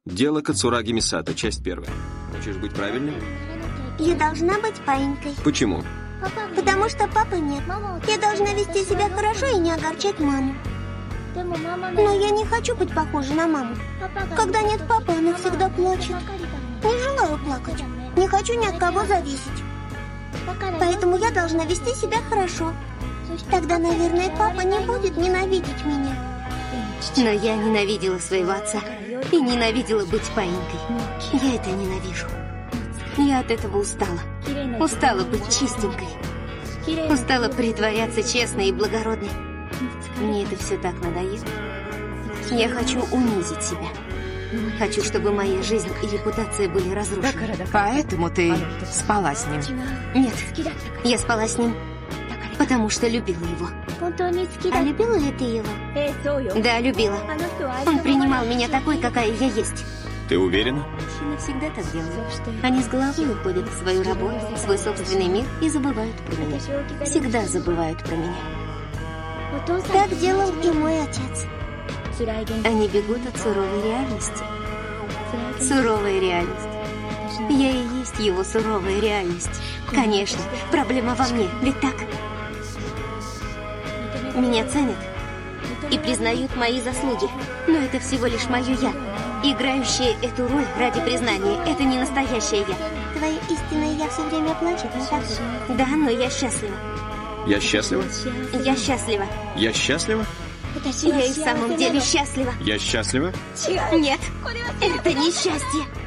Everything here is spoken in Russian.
Дело Кацураги Мисато, часть 1. Хочешь быть правильным? Я должна быть паинькой. Почему? Потому что папы нет. Я должна вести себя хорошо и не огорчать маму. Но я не хочу быть похожей на маму. Когда нет папы, она всегда плачет. Не желаю плакать. Не хочу ни от кого зависеть. Поэтому я должна вести себя хорошо. Тогда, наверное, папа не будет ненавидеть меня. Но я ненавидела своего отца. И ненавидела быть паинькой. Я это ненавижу. Я от этого устала. Устала быть чистенькой. Устала притворяться честной и благородной. Мне это все так надоело. Я хочу унизить себя. Хочу, чтобы моя жизнь и репутация были разрушены. Поэтому ты спала с ним? Нет, я спала с ним, потому что любила его. А любила ли ты его? Да, любила. Он принимал меня такой, какая я есть. Ты уверена? Мужчины всегда так делают. Они с головой уходят в свою работу, в свой собственный мир и забывают про меня. Всегда забывают про меня. Так делал и мой отец. Они бегут от суровой реальности. Суровая реальность. Я и есть его суровая реальность. Конечно, проблема во мне, ведь так? Меня ценят и признают мои заслуги. Но это всего лишь мое «я». Играющее эту роль ради признания – это не настоящее «я». Твое истинное я все время плачет, не так ли? Да, но я счастлива. Я счастлива? Я счастлива. Я счастлива? Я и в самом деле счастлива. Я счастлива? Нет, это не счастье.